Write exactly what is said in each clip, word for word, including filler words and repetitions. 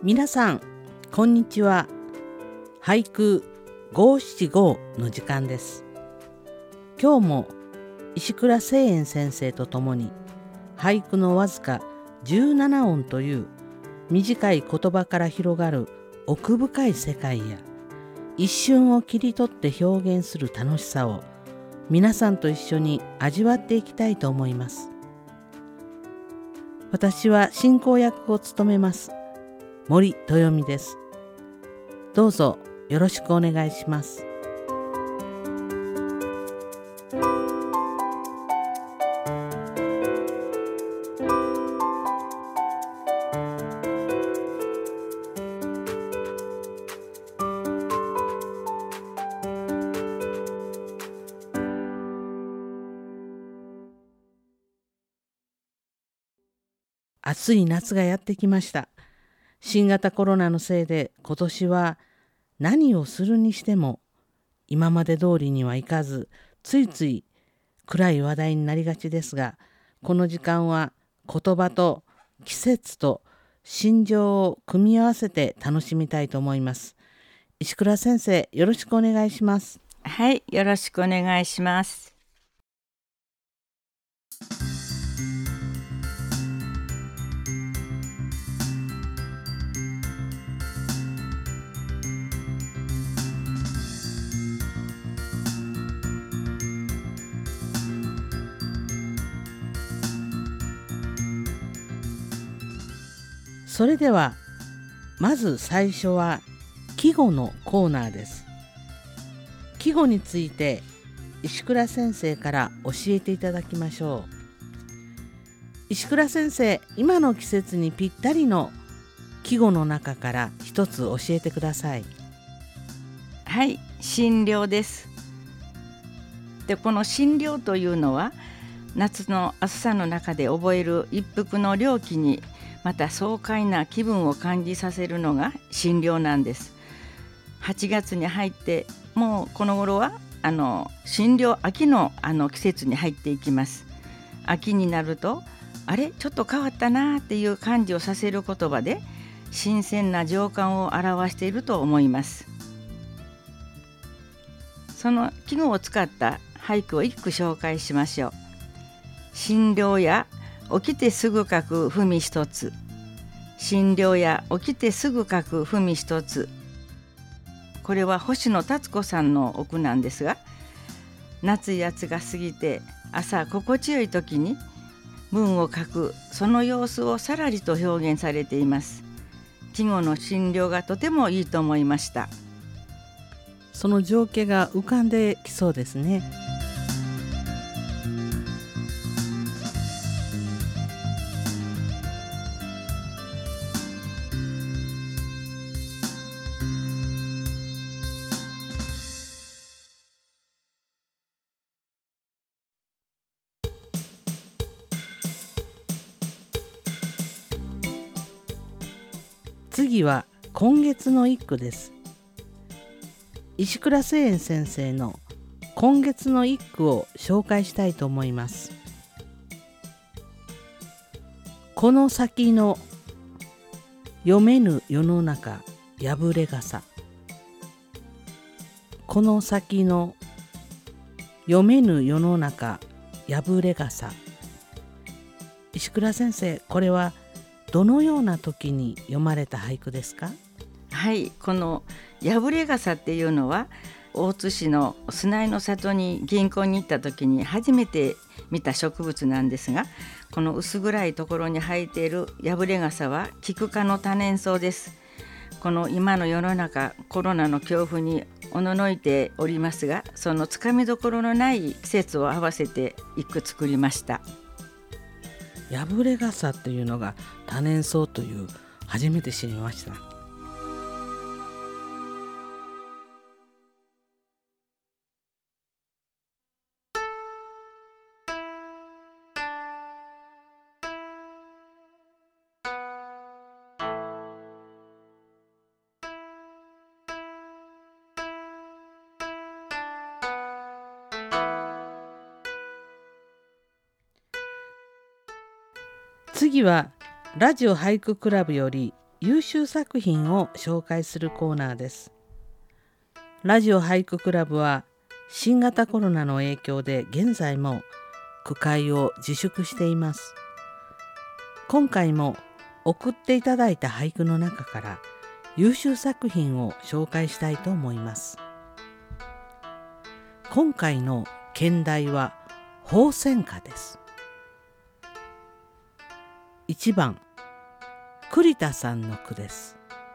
皆さんこんにちは。俳句五七五の時間です。今日も石倉清園先生とともに俳句のわずかじゅうなな音という短い言葉から広がる奥深い世界や一瞬を切り取って表現する楽しさを皆さんと一緒に味わっていきたいと思います。私は進行役を務めます森豊美です。どうぞよろしくお願いします。暑い夏がやってきました。新型コロナのせいで今年は何をするにしても今まで通りにはいかず、ついつい暗い話題になりがちですが、この時間は言葉と季節と心情を組み合わせて楽しみたいと思います。石倉先生、よろしくお願いします。 はい、よろしくお願いします。 それではまず最初は季語のコーナーです。季語について石倉先生から教えていただきましょう。石倉先生、今の季節にぴったりの季語の中から一つ教えてください。 はい、新涼です。で、この新涼というのは夏の暑さの中で覚える一服の涼気にまた爽快な気分を感じさせるのが新涼なんです。はちがつに入ってもうこの頃はあの新涼、秋のあの季節に入っていきます。秋になるとあれちょっと変わったなっていう感じをさせる言葉で新鮮な情感を表していると思います。その季語を使った俳句を一句紹介しましょう。新涼や起きてすぐ書く文一つ。新涼や起きてすぐ書く文一つ。これは星野達子さんのお句なんですが、夏やつが過ぎて朝心地よい時に文を書くその様子をさらりと表現されています。季語の新涼がとてもいいと思いました。 その情景が浮かんできそうですね。次は今月の一句です。石倉清園先生の今月の一句を紹介したいと思います。この先の読めぬ世の中破れ傘。この先の読めぬ世の中破れ傘。石倉先生、これはどのような時に読まれた俳句ですか？ はい、この破れ傘っていうのは大津市の砂井の里に銀行に行った時に初めて見た植物なんですが、この薄暗いところに生えている破れ傘はキク科の多年草です。この今の世の中コロナの恐怖におののいておりますが、そのつかみどころのない季節を合わせて一句作りました。 破れ傘っていうのが多年草という、初めて知りました。次はラジオ俳句クラブより優秀作品を紹介するコーナーです。ラジオ俳句クラブは新型コロナの影響で現在も句会を自粛しています。今回も送っていただいた俳句の中から優秀作品を紹介したいと思います。今回の兼題は鳳仙花です。いちばん栗田さんの句です。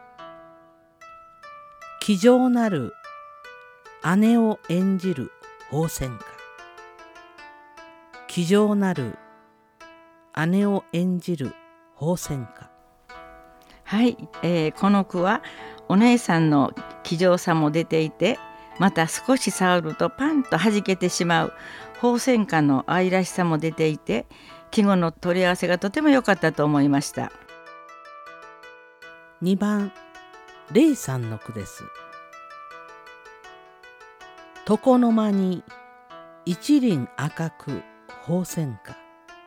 気丈なる姉を演じる鳳仙花。気丈なる姉を演じる鳳仙花。 はい、えー、この句はお姉さんの気丈さも出ていて、また少し触るとパンと弾けてしまう鳳仙花の愛らしさも出ていて、季語の取り合わせがとても良かったと思いました。 にばんレイさんの句です。床の間に一輪赤く鳳仙花。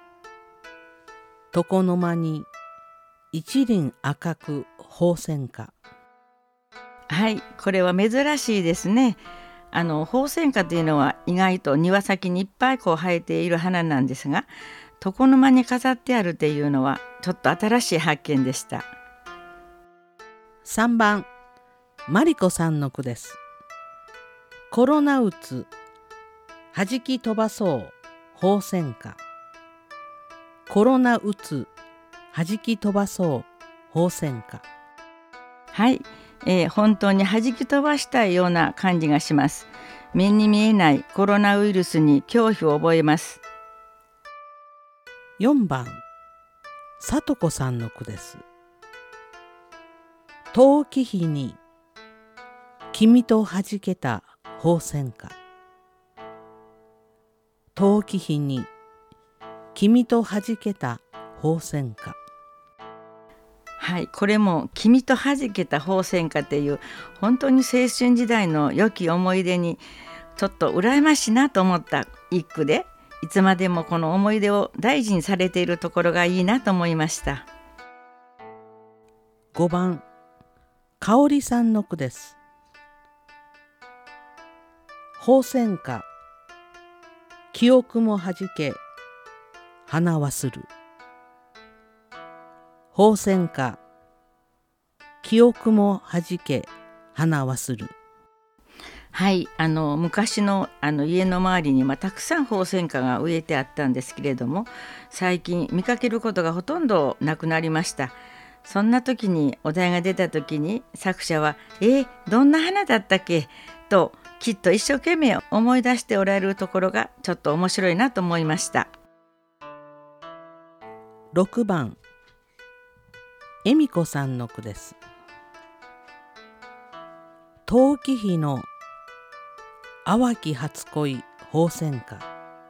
床の間に一輪赤く鳳仙花。 はい、これは珍しいですね。あの鳳仙花というのは意外と庭先にいっぱいこう生えている花なんですが、床の間に飾ってあるっていうのはちょっと新しい発見でした。 さんばんマリコさんの句です。コロナうつ弾き飛ばそう鳳仙花。コロナうつ弾き飛ばそう鳳仙花。 はい、えー、本当に弾き飛ばしたいような感じがします。目に見えないコロナウイルスに恐怖を覚えます。 よんばんさとこさんの句です。遠き日に君と弾けた鳳仙花。遠き日に君と弾けた鳳仙花。 はい、これも君と弾けた鳳仙花っていう本当に青春時代の良き思い出にちょっと羨ましいなと思った一句で、いつまでもこの思い出を大事にされているところがいいなと思いました。 ごばんかおりさんの句です。鳳仙花記憶もはじけ花はする。鳳仙花記憶もはじけ花はする。 はい、あの昔のあの家の周りに、まあ、たくさん鳳仙花が植えてあったんですけれども、最近見かけることがほとんどなくなりました。そんな時にお題が出た時に作者は「えー、どんな花だったっけ?」ときっと一生懸命思い出しておられるところがちょっと面白いなと思いました。 ろくばん恵美子さんの句です。遠き日の淡き初恋鳳仙花。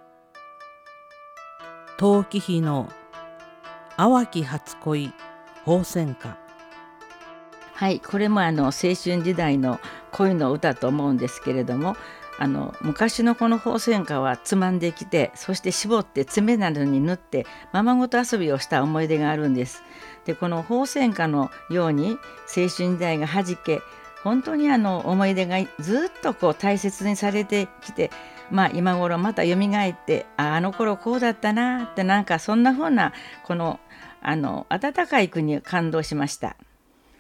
遠き日の淡き初恋鳳仙花。 はい、これもあの青春時代の恋の歌と思うんですけれども、あの昔のこの鳳仙花はつまんできて、そして絞って爪などに塗ってままごと遊びをした思い出があるんです。でこの鳳仙花のように青春時代がはじけ、本当にあの思い出がずっとこう大切にされてきて、まあ今頃また蘇って、ああの頃こうだったなって、なんかそんな風なこのあの温かい句に感動しました。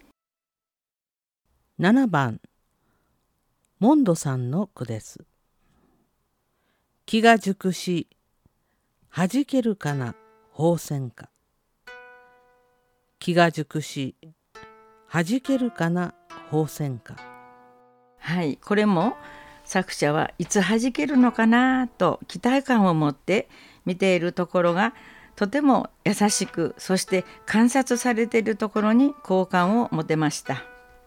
ななばんモンドさんの句です。気が熟しはじけるかな鳳仙花。気が熟しはじけるかな鳳仙花。 はい、これも作者はいつはじけるのかなと期待感を持って見ているところがとても優しく、そして観察されているところに好感を持てました。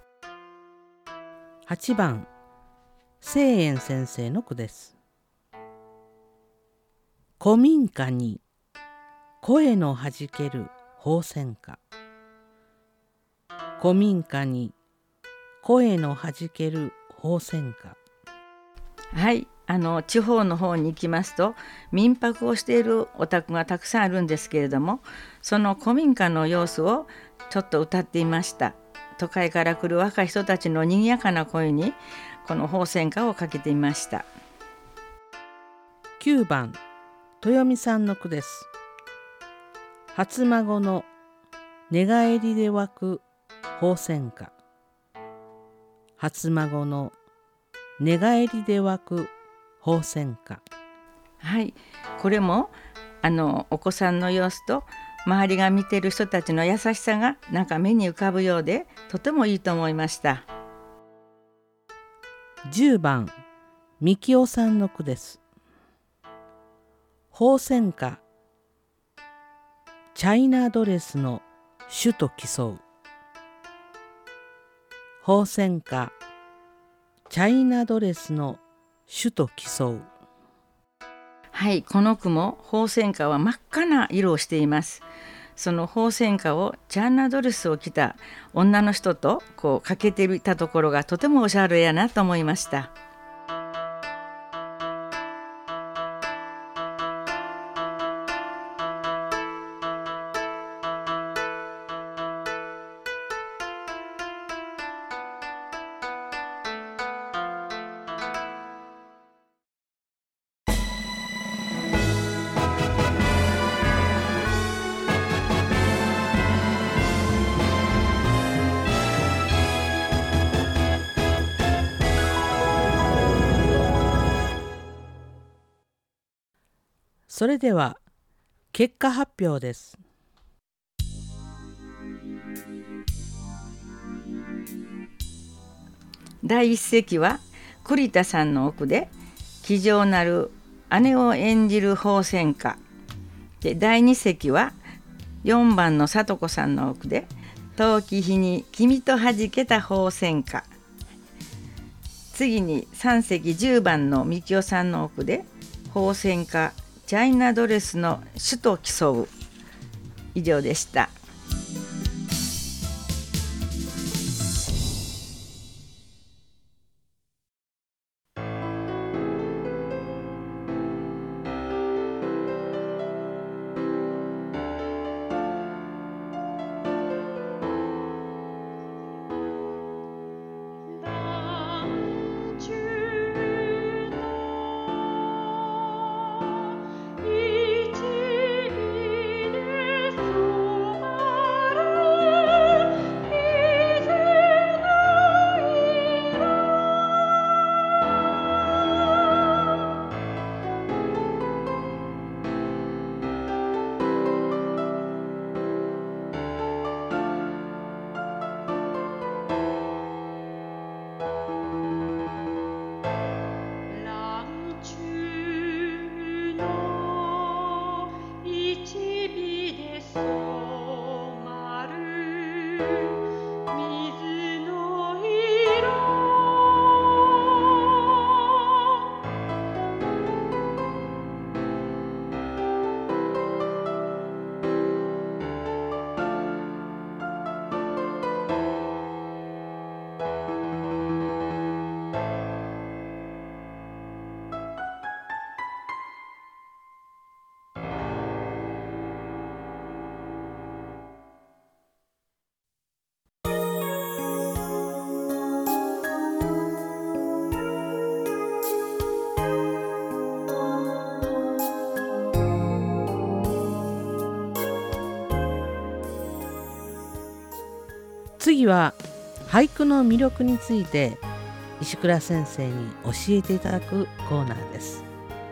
はちばん清円先生の句です。古民家に声のはじける鳳仙花。古民家に声のはじける鳳仙花。 はい、 あの地方の方に行きますと民泊をしているお宅がたくさんあるんですけれども、その古民家の様子をちょっと歌っていました。都会から来る若い人たちの賑やかな声にこの鳳仙花をかけていました。 きゅうばん豊美さんの句です。初孫の寝返りで湧く鳳仙花。初孫の寝返りで湧く鳳仙花。 はい、これもあのお子さんの様子と周りが見ている人たちの優しさがなんか目に浮かぶようで、とてもいいと思いました。 じゅうばんみきおさんの句です。鳳仙花。チャイナドレスの種と競う。鳳仙花。チャイナドレスの種と競う。 はい、この句も鳳仙花は真っ赤な色をしています。その鳳仙花をチャイナドレスを着た女の人とこうかけていたところがとてもおしゃれやなと思いました。 それでは結果発表です。 だいいち席は栗田さんの奥で気丈なる姉を演じる鳳仙花で、だいに席はよんばんの里子さんの奥で遠き日に君とはじけた鳳仙花。次にさん席じゅうばんのみきおさんの奥で鳳仙花チャイナドレスの種と競う。以上でした。 次は俳句の魅力について石倉先生に教えていただくコーナーです。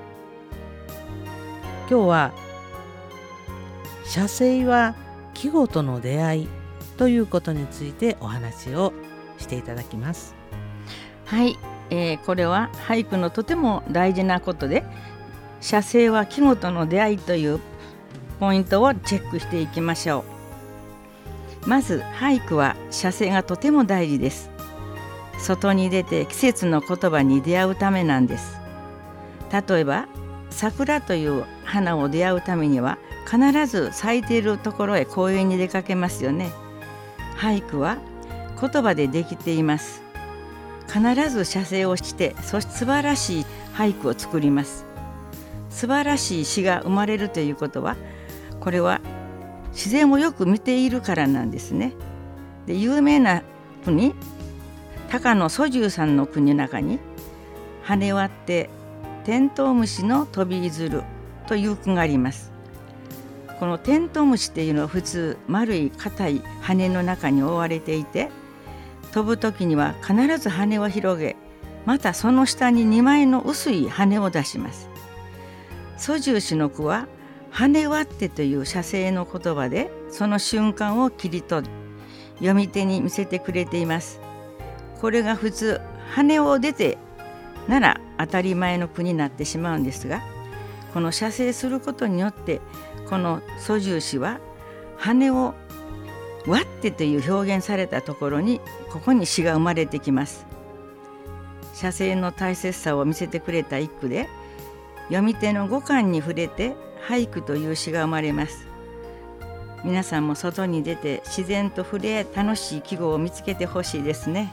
今日は写生は季語との出会いということについてお話をしていただきます。 はい、えー、これは俳句のとても大事なことで、写生は季語との出会いというポイントをチェックしていきましょう。まず俳句は写生がとても大事です。外に出て季節の言葉に出会うためなんです。例えば桜という花を出会うためには必ず咲いているところへ公園に出かけますよね。俳句は言葉でできています。必ず写生をして、そして素晴らしい俳句を作ります。素晴らしい詩が生まれるということは、これは自然をよく見ているからなんですね。で、有名な国、高野素十さんの句の中に、羽割ってテントウムシの飛びいずるという句があります。このテントウムシっていうのは普通丸い硬い羽の中に覆われていて、飛ぶ時には必ず羽を広げ、またその下ににまいの薄い羽を出します。素十氏の句は羽割ってという写生の言葉でその瞬間を切り取り、読み手に見せてくれています。これが普通羽を出てなら当たり前の句になってしまうんですが、この写生することによってこの素十氏は羽を割ってという表現されたところに、ここに詩が生まれてきます。写生の大切さを見せてくれた一句で、読み手の五感に触れて俳句という詩が生まれます。皆さんも外に出て自然と触れ、楽しい季語を見つけてほしいですね。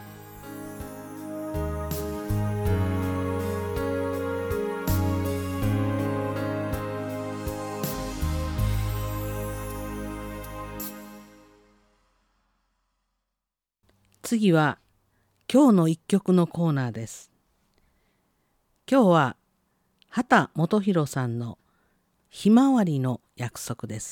次は今日の一曲のコーナーです。今日は畑基博さんのひまわりの約束です。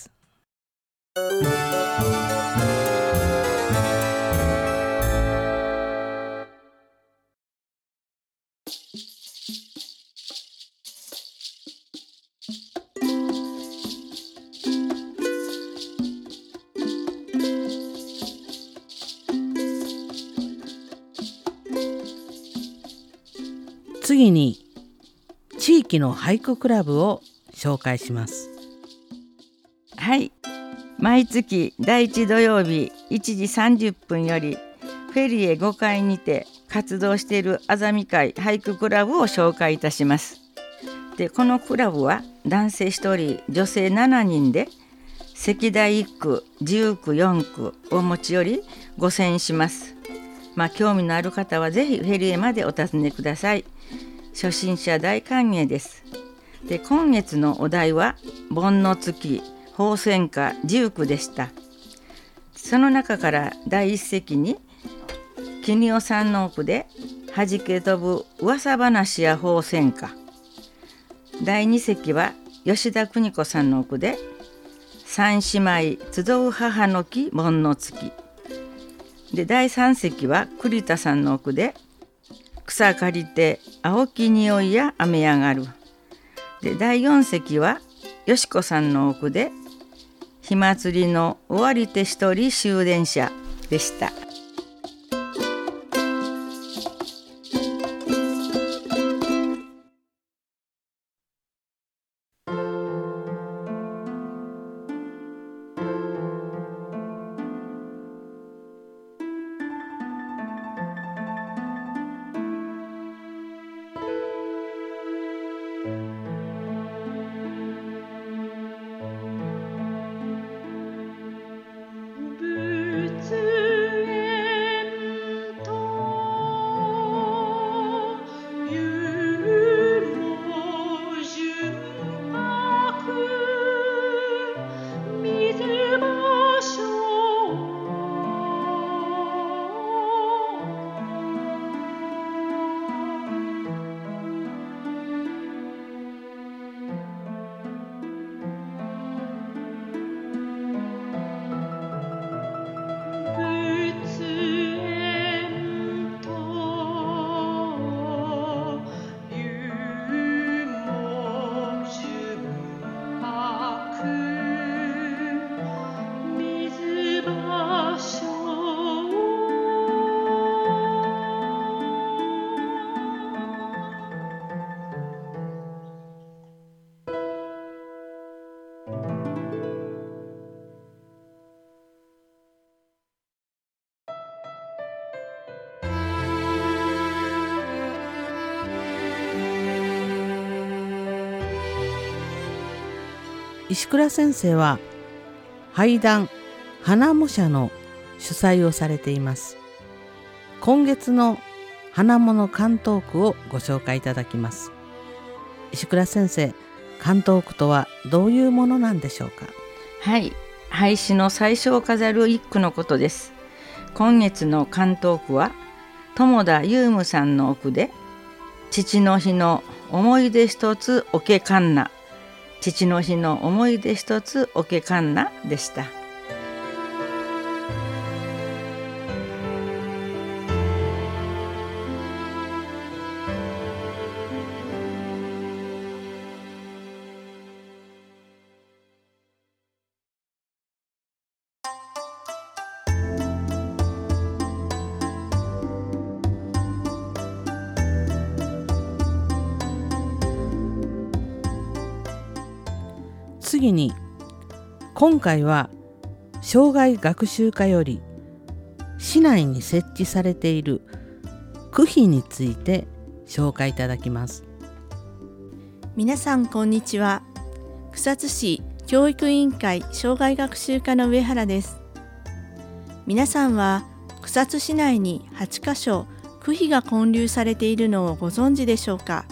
次に地域の俳句クラブを紹介します。 はい、毎月だいいち土曜日いちじさんじゅっぷんよりフェリエごかいにて活動しているあざみ会俳句クラブを紹介いたします。で、このクラブは男性ひとり女性しちにんで、席題いっ句自由句よん句を持ち寄りご選します。まあ、興味のある方はぜひフェリエまでお尋ねください。初心者大歓迎です。で、今月のお題は盆の月鳳仙花自由句でした。その中からだいいっ席に絹代さんの句ではじけ飛ぶ噂話や鳳仙花、だいに席は吉田邦子さんの句で三姉妹集う母の木盆の月で、だいさん席は栗田さんの句で草刈りて青き匂いや雨上がるで、だいよん席はよしこさんの句で火祭りの終わりて一人終電車でした。 石倉先生は俳談花模写の主催をされています。今月の花物関東句をご紹介いただきます。 石倉先生、関東句とはどういうものなんでしょうか？ はい、俳詩の最初を飾る一句のことです。今月の関東句は友田悠夢さんのお句で、父の日の思い出一つおけかんな、父の日の思い出一つおけかんなでした。 次に、今回は障害学習課より市内に設置されている区碑について紹介いただきます。 皆さんこんにちは。草津市教育委員会障害学習課の上原です。皆さんは草津市内にはちかしょ区碑が建立されているのをご存知でしょうか？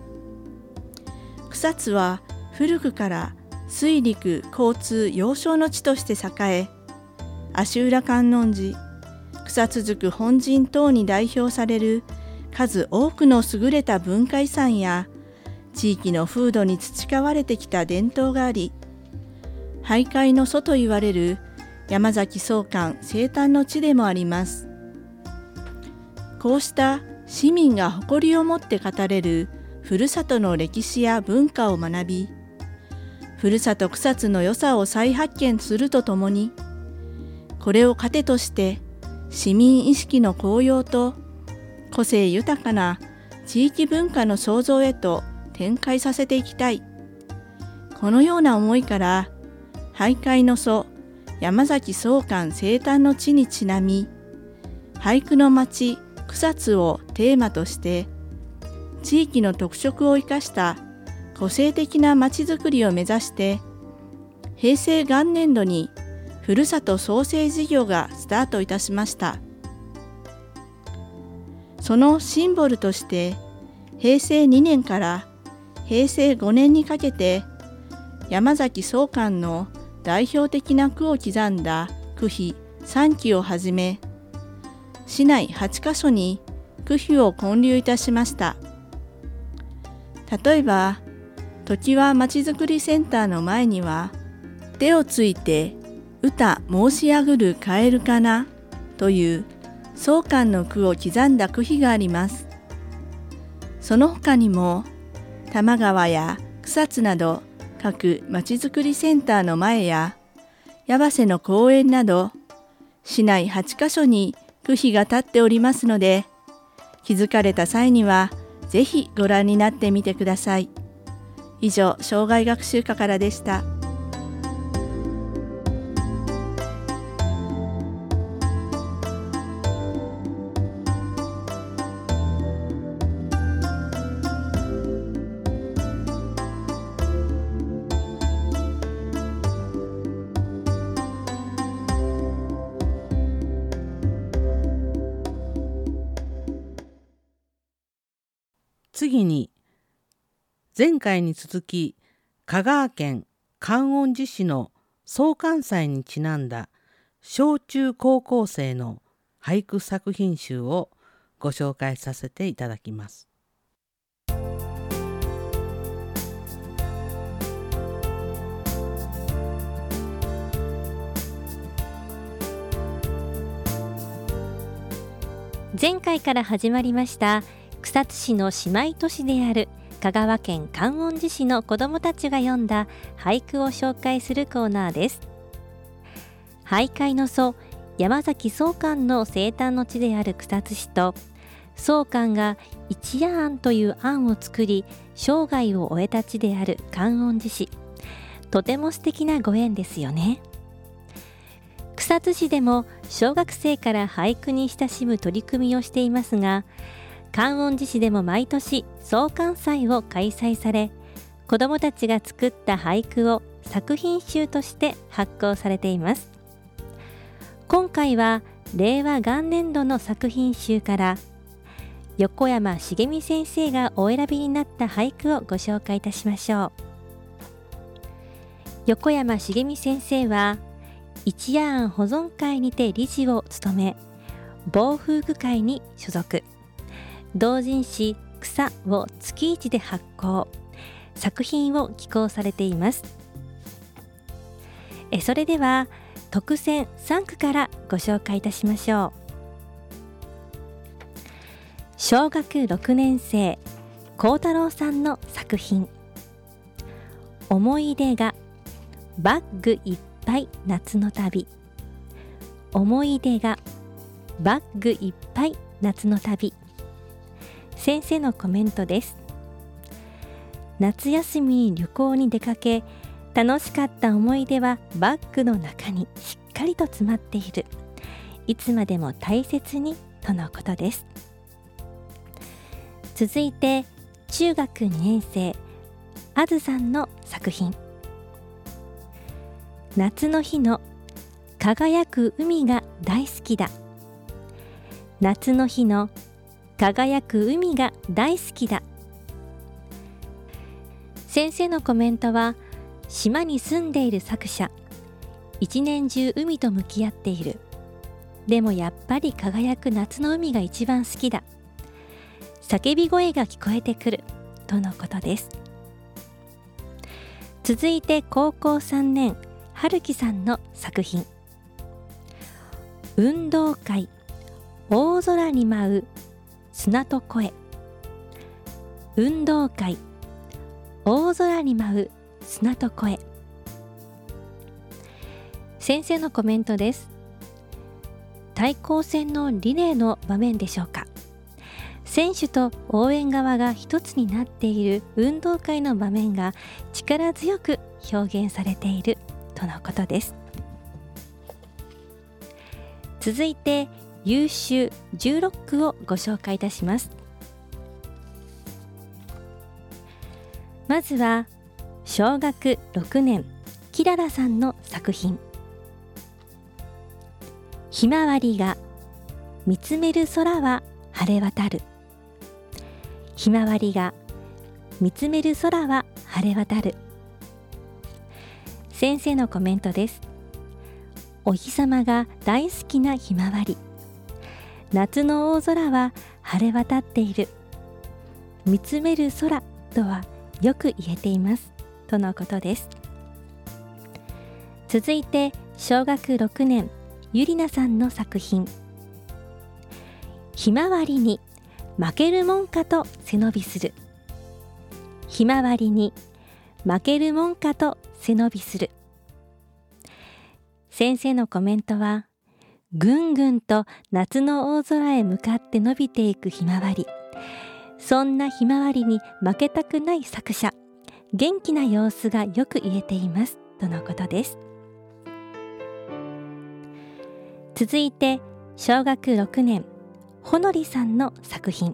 草津は古くから水陸交通要衝の地として栄え、足浦観音寺、草津宿本陣等に代表される数多くの優れた文化遺産や地域の風土に培われてきた伝統があり、俳諧の祖といわれる山崎宗寛生誕の地でもあります。こうした市民が誇りを持って語れるふるさとの歴史や文化を学び、ふるさと草津の良さを再発見するとともに、これを糧として市民意識の高揚と個性豊かな地域文化の創造へと展開させていきたい。このような思いから、俳諧の祖山崎宗寛生誕の地にちなみ、俳句の町草津をテーマとして、地域の特色を生かした個性的なまちづくりを目指して、平成元年度にふるさと創生事業がスタートいたしました。そのシンボルとして、平成にねんから平成ごねんにかけて、山崎宗寛の代表的な句を刻んだ区碑さんきをはじめ、市内はちかしょに区碑を建立いたしました。例えば、常盤まちづくりセンターの前には、手をついて歌申し上ぐるカエルかなという宗寛の句を刻んだ区碑があります。その他にも、多摩川や草津など各まちづくりセンターの前や、矢橋の公園など、市内はちかしょに区碑が立っておりますので、気づかれた際には、ぜひご覧になってみてください。以上、障害学習課からでした。 次に、前回に続き香川県観音寺市の宗寛祭にちなんだ小中高校生の俳句作品集をご紹介させていただきます。 前回から始まりました草津市の姉妹都市である香川県観音寺市の子どもたちが詠んだ俳句を紹介するコーナーです。俳諧の祖山崎宗寛の生誕の地である草津市と、宗寛が一夜庵という庵を作り生涯を終えた地である観音寺市、とても素敵なご縁ですよね。草津市でも小学生から俳句に親しむ取り組みをしていますが、観音寺市でも毎年宗寛祭を開催され、子どもたちが作った俳句を作品集として発行されています。今回は令和元年度の作品集から、 横山茂美先生がお選びになった俳句をご紹介いたしましょう。横山茂美先生は一夜庵保存会にて理事を務め、防風具会に所属、同人誌草を月一で発行、作品を寄稿されています。えそれでは特選さんくからご紹介いたしましょう。小学ろくねん生幸太郎さんの作品、思い出がバッグいっぱい夏の旅。思い出がバッグいっぱい夏の旅。先生のコメントです。夏休みに旅行に出かけ、楽しかった思い出はバッグの中にしっかりと詰まっている。いつまでも大切にとのことです。続いて中学にねん生あずさんの作品、夏の日の輝く海が大好きだ。夏の日の輝く海が大好きだ。先生のコメントは、島に住んでいる作者、一年中海と向き合っている。でもやっぱり輝く夏の海が一番好きだ。叫び声が聞こえてくるとのことです。続いて高校さんねん春樹さんの作品、運動会大空に舞う砂と声。運動会大空に舞う砂と声。先生のコメントです。対抗戦のリレーの場面でしょうか。選手と応援側が一つになっている運動会の場面が力強く表現されているとのことです。続いて優秀じゅうろっくをご紹介いたします。まずは小学ろくねんきららさんの作品、ひまわりが見つめる空は晴れ渡る。ひまわりが見つめる空は晴れ渡る。先生のコメントです。お日様が大好きなひまわり。夏の大空は晴れ渡っている。見つめる空とはよく言えていますとのことです。続いて小学ろくねんゆりなさんの作品、ひまわりに負けるもんかと背伸びする。ひまわりに負けるもんかと背伸びする。先生のコメントは、ぐんぐんと夏の大空へ向かって伸びていくひまわり。そんなひまわりに負けたくない作者、元気な様子がよく言えていますとのことです。続いて小学ろくねんほのりさんの作品、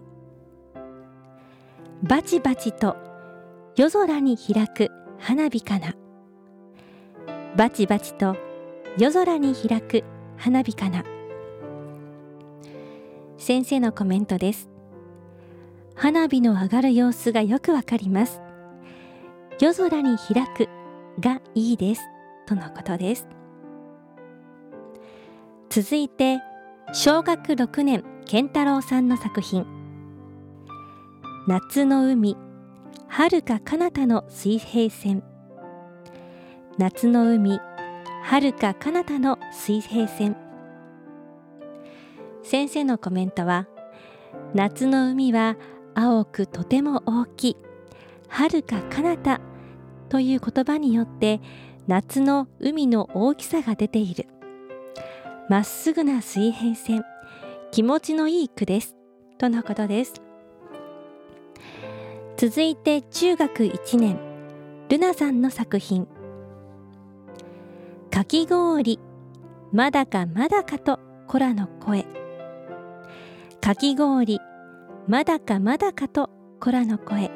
バチバチと夜空に開く花火かな。バチバチと夜空に開く花火かな。先生のコメントです。花火の上がる様子がよくわかります。夜空に開くがいいですとのことです。続いて小学ろくねん健太郎さんの作品、夏の海遥か彼方の水平線。夏の海遥か彼方の水平線。先生のコメントは、夏の海は青くとても大きい。遥か彼方という言葉によって夏の海の大きさが出ている。まっすぐな水平線、気持ちのいい句ですとのことです。続いて中学いちねんルナさんの作品、かき氷まだかまだかと子らの声。かき氷まだかまだかと子らの声。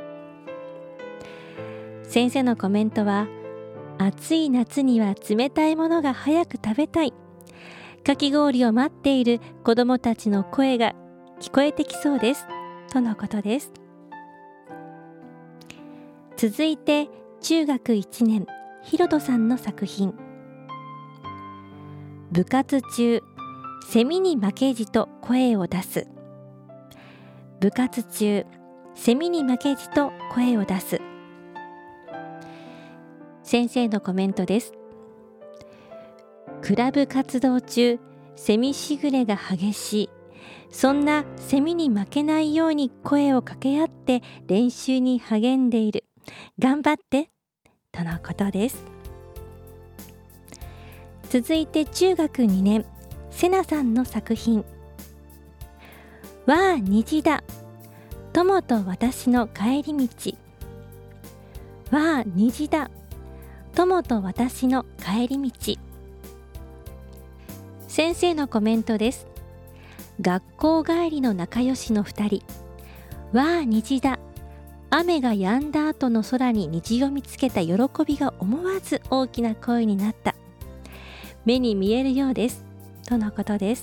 先生のコメントは、暑い夏には冷たいものが早く食べたい。かき氷を待っている子どもたちの声が聞こえてきそうですとのことです。続いて中学いちねん、ひろとさんの作品。部活中、セミに負けじと声を出す。部活中、セミに負けじと声を出す。先生のコメントです。クラブ活動中、セミしぐれが激しい。そんなセミに負けないように声を掛け合って練習に励んでいる。頑張ってとのことです。続いて中学にねん、せなさんの作品。わあ虹だ、友と私の帰り道。わあ虹だ、友と私の帰り道。先生のコメントです。学校帰りの仲良しのふたり。わあ虹だ、雨が止んだ後の空に虹を見つけた喜びが思わず大きな声になった。目に見えるようですとのことです。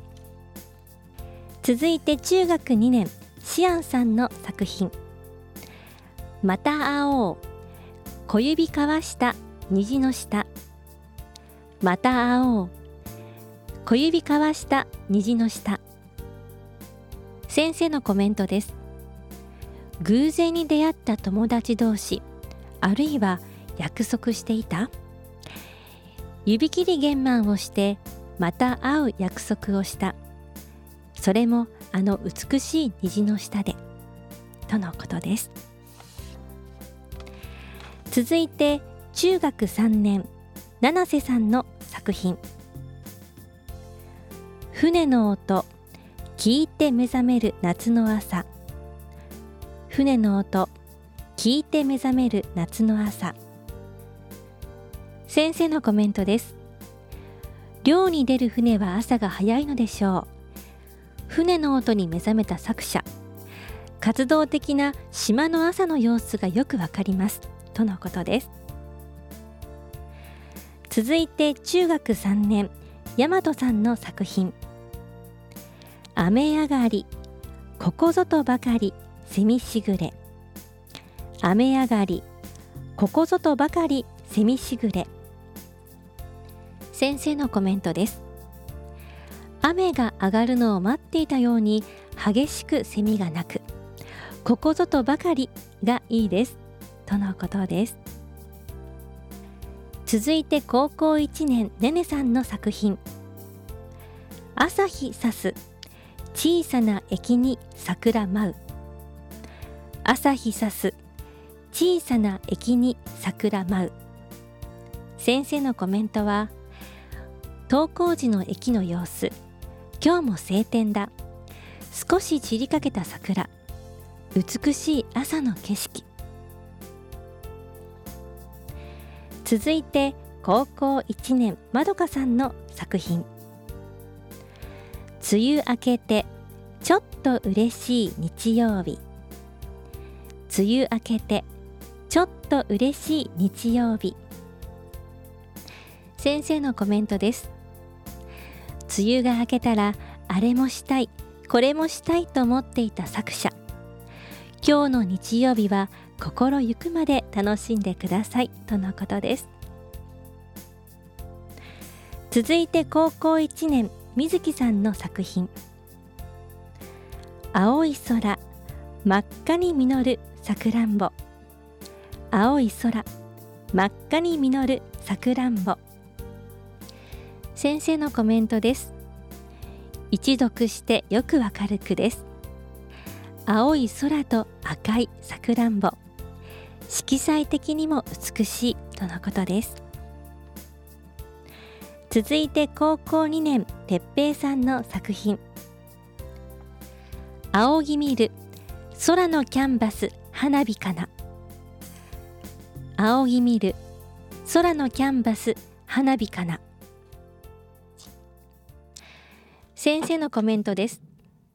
続いて中学にねん、シアンさんの作品。また会おう、小指交わした虹の下。また会おう、小指交わした虹の下。先生のコメントです。偶然に出会った友達同士、あるいは約束していた。指切り玄満をしてまた会う約束をした。それもあの美しい虹の下でとのことです。続いて中学さんねん、七瀬さんの作品。船の音、聞いて目覚める夏の朝。船の音、聞いて目覚める夏の朝。先生のコメントです。漁に出る船は朝が早いのでしょう。船の音に目覚めた作者。活動的な島の朝の様子がよくわかりますとのことです。続いて中学さんねん、大和さんの作品。雨上がり、ここぞとばかりセミしぐれ。雨上がり、ここぞとばかりセミしぐれ。先生のコメントです。雨が上がるのを待っていたように激しくセミが鳴く。ここぞとばかりがいいですとのことです。続いて高校いちねん、ねねさんの作品。朝日さす小さな駅に桜舞う。朝日さす小さな駅に桜舞う。先生のコメントは、登校時の駅の様子。今日も晴天だ。少し散りかけた桜。美しい朝の景色。続いて高校いちねん、まどかさんの作品。梅雨明けてちょっと嬉しい日曜日。梅雨明けてちょっと嬉しい日曜日。先生のコメントです。梅雨が明けたらあれもしたい、これもしたいと思っていた作者。今日の日曜日は心ゆくまで楽しんでくださいとのことです。続いて高校いちねん、水木さんの作品。青い空、真っ赤に実るさくらんぼ。青い空、真っ赤に実るさくらんぼ。先生のコメントです。一読してよくわかる句です。青い空と赤いさくらんぼ。色彩的にも美しいとのことです。続いて高校にねん、てっぺいさんの作品。仰ぎ見る空のキャンバス花火かな。仰ぎ見る空のキャンバス花火かな。先生のコメントです。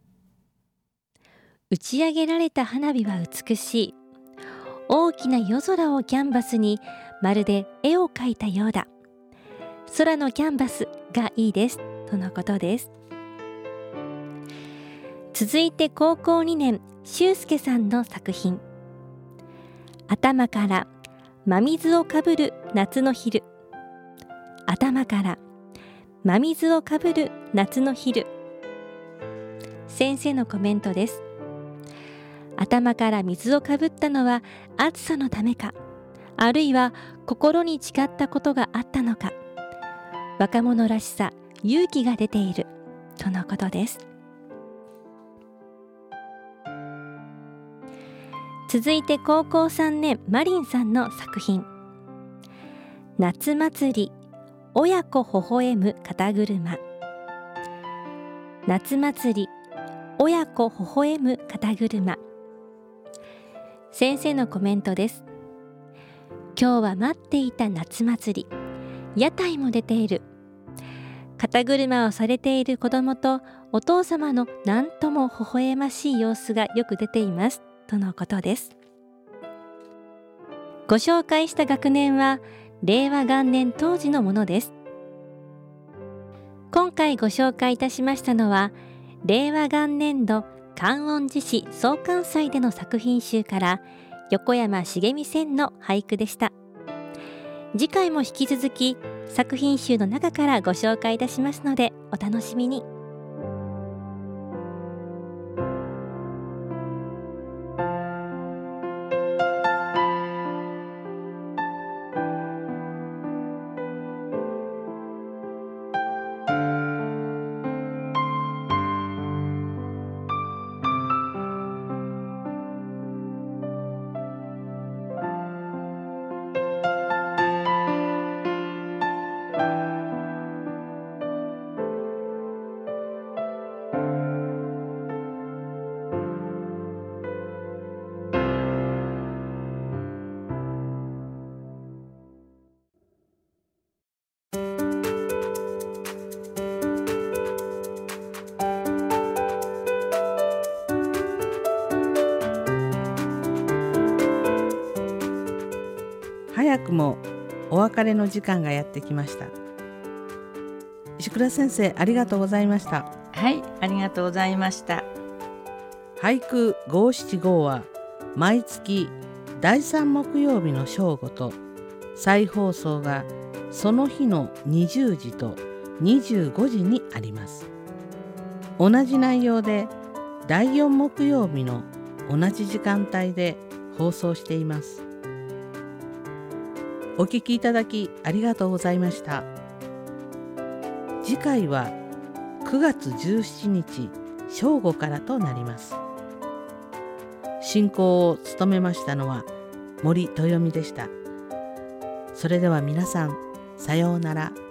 打ち上げられた花火は美しい。大きな夜空をキャンバスにまるで絵を描いたようだ。空のキャンバスがいいですとのことです。 続いて高校にねん、修介さんの作品。頭から真水をかぶる夏の昼。頭から真水をかぶる夏の昼。先生のコメントです。頭から水をかぶったのは暑さのためか、あるいは心に誓ったことがあったのか。若者らしさ、勇気が出ているとのことです。続いて高校さんねん、マリンさんの作品。夏祭り、親子微笑む肩車。夏祭り、親子微笑む肩車。先生のコメントです。今日は待っていた夏祭り、屋台も出ている。肩車をされている子供とお父様のなんとも微笑ましい様子がよく出ていますとのことです。ご紹介した学年は令和元年当時のものです。今回ご紹介いたしましたのは令和元年度観音寺市創刊祭での作品集から横山茂美線の俳句でした。次回も引き続き作品集の中からご紹介いたしますのでお楽しみに。 早くもお別れの時間がやってきました。石倉先生、ありがとうございました。 はい、ありがとうございました。 俳句五七五は毎月だいさん木曜日の正午と再放送がその日のにじゅうじとにじゅうごじにあります。同じ内容でだいよん木曜日の同じ時間帯で放送しています。お聞きいただきありがとうございました。次回はくがつじゅうしちにち正午からとなります。進行を務めましたのは森豊美でした。それでは皆さん、さようなら。